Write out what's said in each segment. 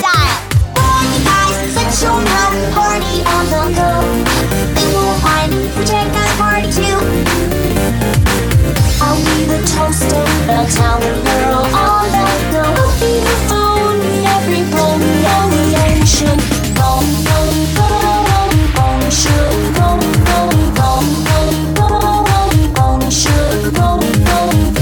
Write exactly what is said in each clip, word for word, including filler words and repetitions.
style. Come on, you guys, let's show 'em how to party on the go. They will find the Jack Guys party too. I'll be the toaster, the town girl on the go. I'll be the phone, every pony on the ocean. Go, go, go, go, ocean. Go, go, go, go, go, ocean. Go, go.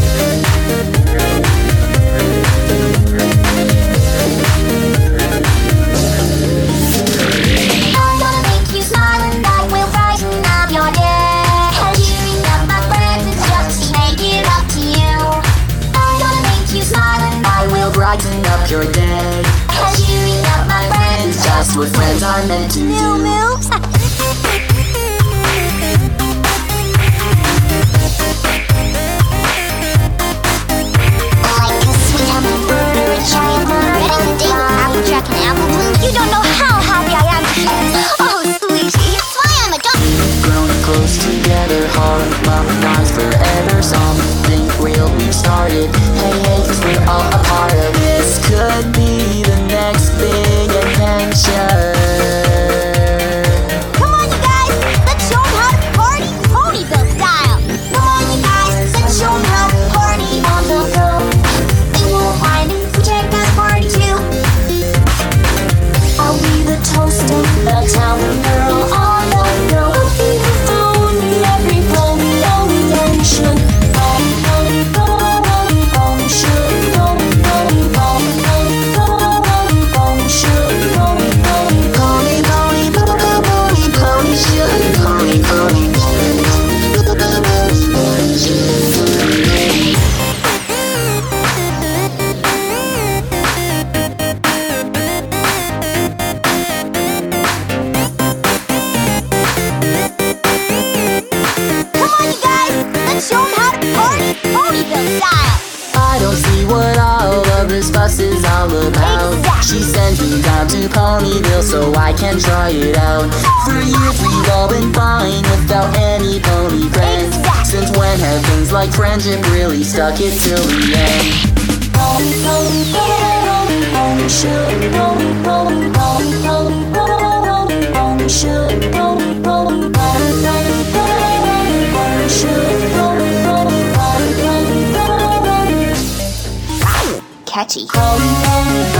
I'm gonna make you smile and I will brighten up your day. Cheering up my friends is just to make it up to you. I'm gonna make you smile and I will brighten up your day. Cheering up my friends is just what friends are meant to do. New moves. Like a sweet hummingbird or a giant bird. Ready to date with Applejack and Apple Bloom? You don't know how happy I am to hear. Oh, sweetie, that's why I'm a dog. Grown close together, heart locked eyes forever. Something real we started. Hey, hey, 'cause we're all a part of this. Could be the next big adventure. Come on, you guys, let's show 'em how to party Ponyville style. Come on, you guys, let's show 'em how to party on the go. They will find the Jack Guys party too. I'll be the toaster, the town girl on the go. I'll be the phone, every pony on the ocean. Go, go, go, ocean. Go, go, go, go, ocean. Go, go. Pony, pony, pony, pony, pony, should. Pony, pony. Come on, you guys, let's show 'em how to party Ponyville style. I don't see what all of this fuss is all about. Exactly. She sent me down to Ponyville so I can try it out. For years we've all been fine without any pony friends. Exactly. Since when have things like friendship really stuck it till the end? Pony, pony, pony, pony, should. Pony, pony, pony, pony, pony, pony, should. Pony, pony, pony, pony, pony, pony, should. Pony, pony, pony, pony, pony. Catchy. Pony, pony,